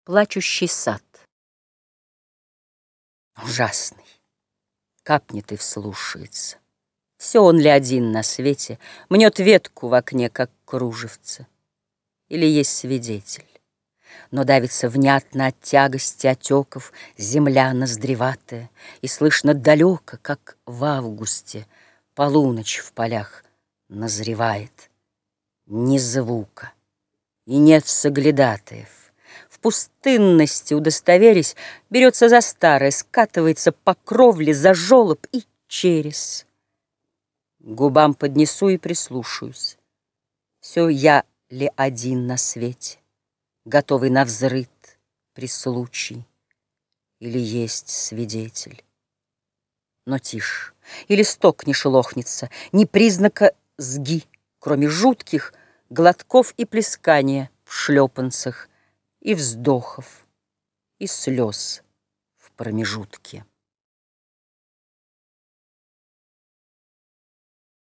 Плачущий сад. Ужасный, капнет и вслушается. Все он ли один на свете мнет ветку в окне, как кружевце? Или есть свидетель? Но давится внятно от тягости отеков земля ноздреватая, и слышно далеко, как в августе полуночь в полях назревает. Ни звука, и нет соглядатаев. В пустынности, удостоверясь, берется за старое, скатывается по кровле за жолоб и через. К губам поднесу и прислушаюсь. Все я ли один на свете, готовый на взрыв при случае, или есть свидетель? Но тишь, и листок не шелохнется, ни признака сги, кроме жутких глотков и плескания в шлепанцах, и вздохов, и слез в промежутке.